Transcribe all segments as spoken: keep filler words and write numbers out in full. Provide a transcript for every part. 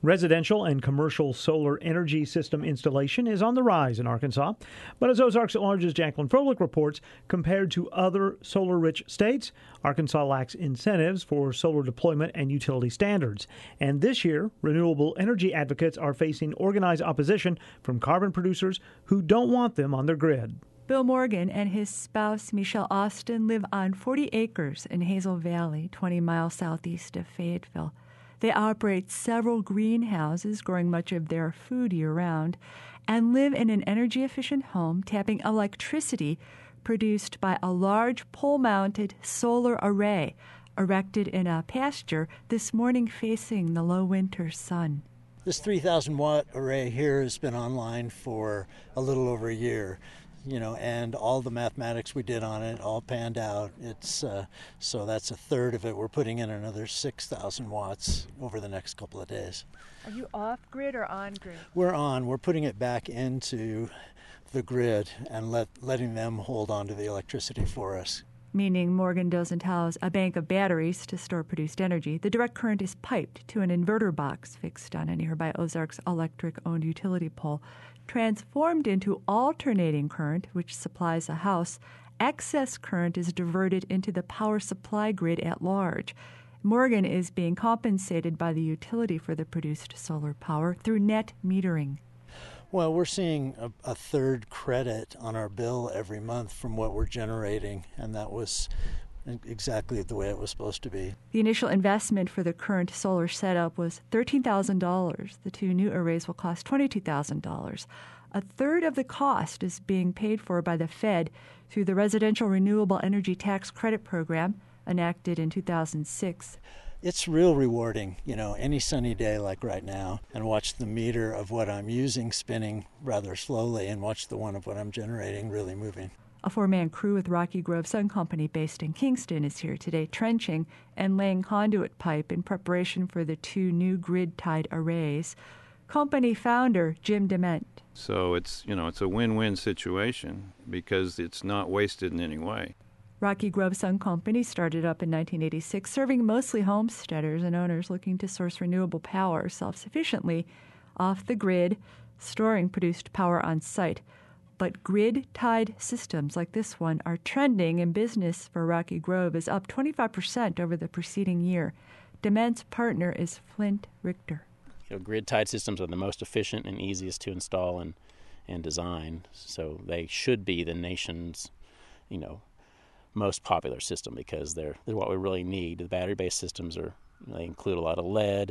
Residential and commercial solar energy system installation is on the rise in Arkansas. But as Ozarks at Large's Jacqueline Froelich reports, compared to other solar-rich states, Arkansas lacks incentives for solar deployment and utility standards. And this year, renewable energy advocates are facing organized opposition from carbon producers who don't want them on their grid. Bill Morgan and his spouse, Michelle Austin, live on forty acres in Hazel Valley, twenty miles southeast of Fayetteville. They operate several greenhouses, growing much of their food year-round, and live in an energy-efficient home tapping electricity produced by a large pole-mounted solar array erected in a pasture this morning facing the low winter sun. This three thousand watt array here has been online for a little over a year. You know, and all the mathematics we did on it all panned out. It's uh, so that's a third of it. We're putting in another six thousand watts over the next couple of days. Are you off-grid or on-grid? We're on. We're putting it back into the grid and let letting them hold on to the electricity for us. Meaning Morgan doesn't house a bank of batteries to store produced energy. The direct current is piped to an inverter box fixed on a nearby Ozarks Electric-owned utility pole. Transformed into alternating current, which supplies a house, excess current is diverted into the power supply grid at large. Morgan is being compensated by the utility for the produced solar power through net metering. Well, we're seeing a, a third credit on our bill every month from what we're generating, and that was exactly the way it was supposed to be. The initial investment for the current solar setup was thirteen thousand dollars. The two new arrays will cost twenty-two thousand dollars. A third of the cost is being paid for by the Fed through the Residential Renewable Energy Tax Credit Program, enacted in two thousand six. It's real rewarding, you know, any sunny day like right now, and watch the meter of what I'm using spinning rather slowly and watch the one of what I'm generating really moving. A four-man crew with Rocky Grove Sun Company based in Kingston is here today trenching and laying conduit pipe in preparation for the two new grid-tied arrays. Company founder Jim DeMent. So it's, you know, it's a win-win situation because it's not wasted in any way. Rocky Grove Sun Company started up in nineteen eighty-six, serving mostly homesteaders and owners looking to source renewable power self-sufficiently off the grid, storing produced power on site. But grid-tied systems like this one are trending, and business for Rocky Grove is up twenty-five percent over the preceding year. DeMent's partner is Flint Richter. You know, grid-tied systems are the most efficient and easiest to install and, and design, so they should be the nation's, you know, most popular system because they're, they're what we really need. The battery-based systems are they include a lot of lead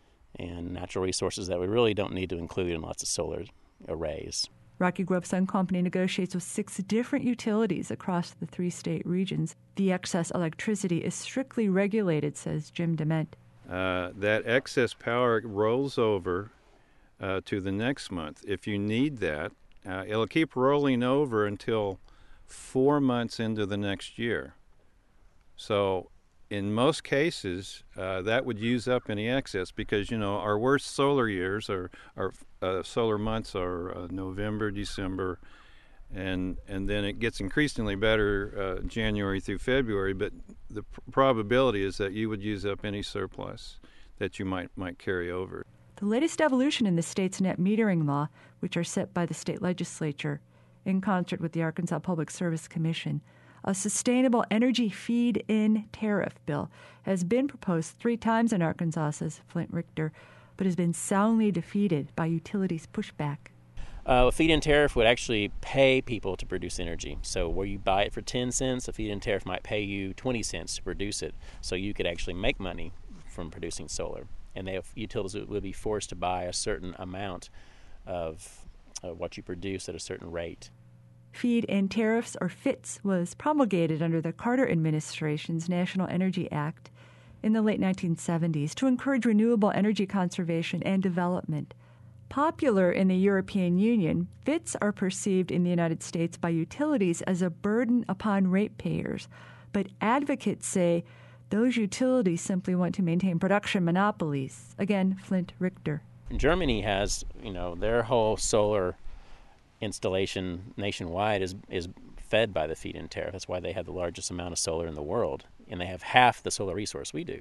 and natural resources that we really don't need to include in lots of solar arrays. Rocky Grove Sun Company negotiates with six different utilities across the three state regions. The excess electricity is strictly regulated, says Jim DeMent. Uh, that excess power rolls over uh, to the next month. If you need that, uh, it'll keep rolling over until four months into the next year. So in most cases, uh, that would use up any excess because, you know, our worst solar years or our uh, solar months are uh, November, December, and and then it gets increasingly better uh, January through February. But the pr- probability is that you would use up any surplus that you might might carry over. The latest evolution in the state's net metering law, which are set by the state legislature in concert with the Arkansas Public Service Commission, a sustainable energy feed-in tariff bill, has been proposed three times in Arkansas, says Flint Richter, but has been soundly defeated by utilities' pushback. Uh, a feed-in tariff would actually pay people to produce energy. So where you buy it for ten cents, a feed-in tariff might pay you twenty cents to produce it. So you could actually make money from producing solar. And they have, utilities would be forced to buy a certain amount of uh, what you produce at a certain rate. Feed-in tariffs, or F I T S, was promulgated under the Carter administration's National Energy Act in the late nineteen seventies to encourage renewable energy conservation and development. Popular in the European Union, F I T S are perceived in the United States by utilities as a burden upon ratepayers, but advocates say those utilities simply want to maintain production monopolies. Again, Flint Richter. Germany has, you know, their whole solar installation nationwide is is fed by the feed-in tariff. That's why they have the largest amount of solar in the world, and they have half the solar resource we do.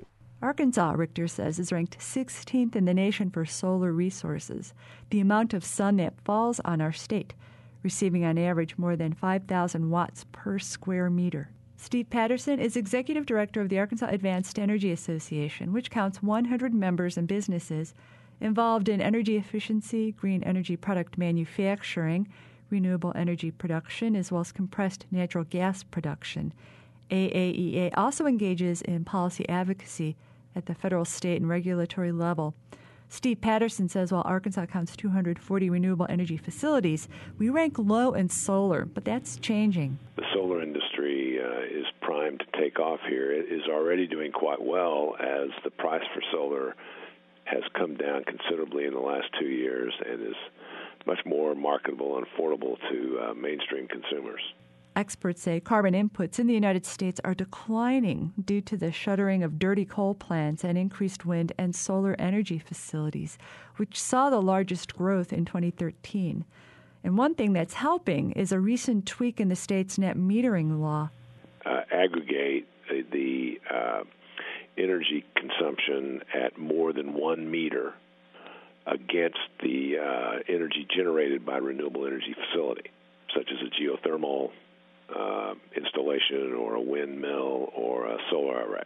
Arkansas, Richter says, is ranked sixteenth in the nation for solar resources, the amount of sun that falls on our state, receiving on average more than five thousand watts per square meter. Steve Patterson is executive director of the Arkansas Advanced Energy Association, which counts one hundred members and businesses involved in energy efficiency, green energy product manufacturing, renewable energy production, as well as compressed natural gas production. A A E A also engages in policy advocacy at the federal, state, and regulatory level. Steve Patterson says while Arkansas counts two hundred forty renewable energy facilities, we rank low in solar, but that's changing. The solar industry uh, is primed to take off here. It is already doing quite well as the price for solar has come down considerably in the last two years and is much more marketable and affordable to uh, mainstream consumers. Experts say carbon inputs in the United States are declining due to the shuttering of dirty coal plants and increased wind and solar energy facilities, which saw the largest growth in twenty thirteen. And one thing that's helping is a recent tweak in the state's net metering law. Uh, aggregate the uh, energy consumption at more than one meter against the uh, energy generated by renewable energy facility, such as a geothermal Uh, installation or a windmill or a solar array.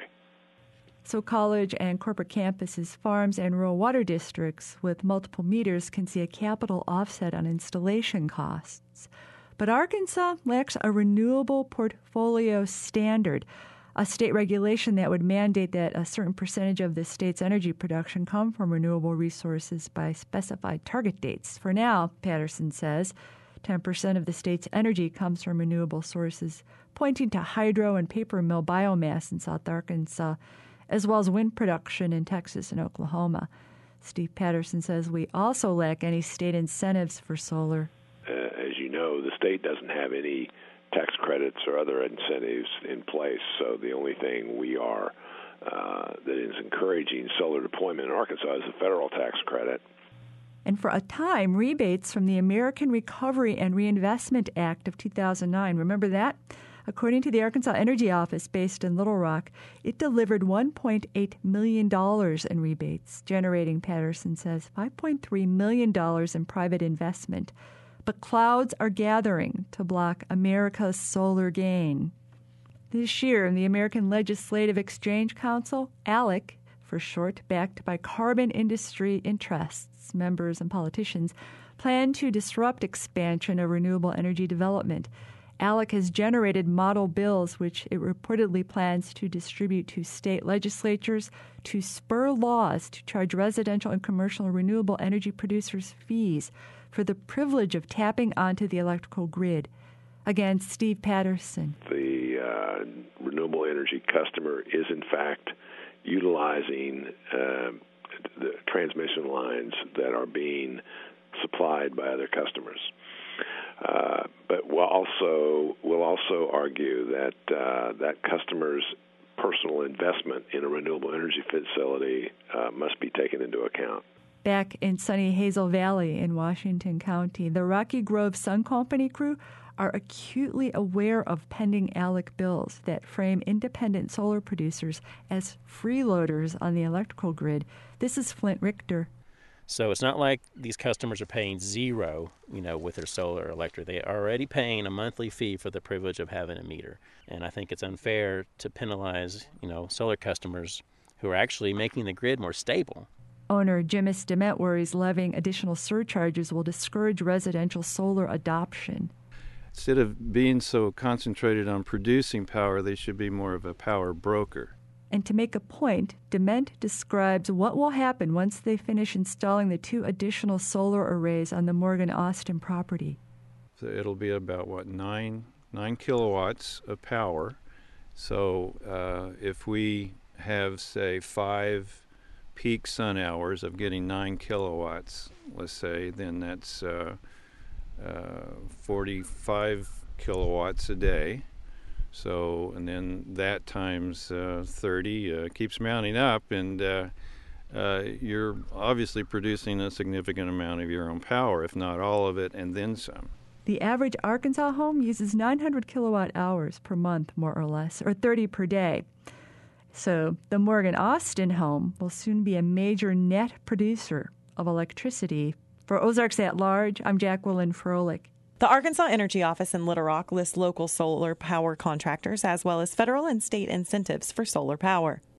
So college and corporate campuses, farms, and rural water districts with multiple meters can see a capital offset on installation costs. But Arkansas lacks a renewable portfolio standard, a state regulation that would mandate that a certain percentage of the state's energy production come from renewable resources by specified target dates. For now, Patterson says, ten percent of the state's energy comes from renewable sources, pointing to hydro and paper mill biomass in South Arkansas, as well as wind production in Texas and Oklahoma. Steve Patterson says we also lack any state incentives for solar. Uh, as you know, the state doesn't have any tax credits or other incentives in place, so the only thing we are uh, that is encouraging solar deployment in Arkansas is the federal tax credit. And for a time, rebates from the American Recovery and Reinvestment Act of two thousand nine, remember that? According to the Arkansas Energy Office based in Little Rock, it delivered one point eight million dollars in rebates, generating, Patterson says, five point three million dollars in private investment. But clouds are gathering to block America's solar gain. This year, the American Legislative Exchange Council, ALEC, for short, backed by carbon industry interests, members, and politicians, plan to disrupt expansion of renewable energy development. ALEC has generated model bills which it reportedly plans to distribute to state legislatures to spur laws to charge residential and commercial renewable energy producers fees for the privilege of tapping onto the electrical grid. Again, Steve Patterson. The uh, renewable energy customer is, in fact, utilizing uh, the transmission lines that are being supplied by other customers. Uh, but we'll also we'll also argue that uh, that customer's personal investment in a renewable energy facility uh, must be taken into account. Back in sunny Hazel Valley in Washington County, the Rocky Grove Sun Company crew are acutely aware of pending ALEC bills that frame independent solar producers as freeloaders on the electrical grid. This is Flint Richter. So it's not like these customers are paying zero, you know, with their solar or electric. They are already paying a monthly fee for the privilege of having a meter. And I think it's unfair to penalize, you know, solar customers who are actually making the grid more stable. Owner Jimis Dement worries levying additional surcharges will discourage residential solar adoption. Instead of being so concentrated on producing power, they should be more of a power broker. And to make a point, Dement describes what will happen once they finish installing the two additional solar arrays on the Morgan Austin property. So it'll be about, what, nine, nine kilowatts of power. So uh, if we have, say, five peak sun hours of getting nine kilowatts, let's say, then that's uh, uh, forty-five kilowatts a day. So, and then that times uh, thirty uh, keeps mounting up, and uh, uh, you're obviously producing a significant amount of your own power, if not all of it, and then some. The average Arkansas home uses nine hundred kilowatt hours per month, more or less, or thirty per day. So the Morgan Austin home will soon be a major net producer of electricity. For Ozarks at Large, I'm Jacqueline Froelich. The Arkansas Energy Office in Little Rock lists local solar power contractors as well as federal and state incentives for solar power.